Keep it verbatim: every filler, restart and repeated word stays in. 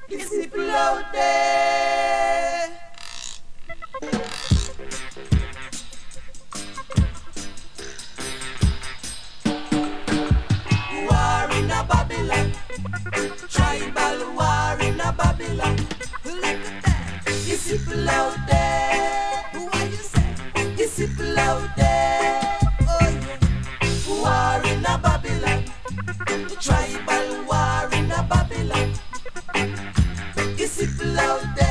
It's people out there. War in a Babylon. Tribal war in a Babylon. Look at that. It's people out there. What you say? It's people out there. Oh yeah. War in a Babylon. Tribal war in a Babylon. It's people out there.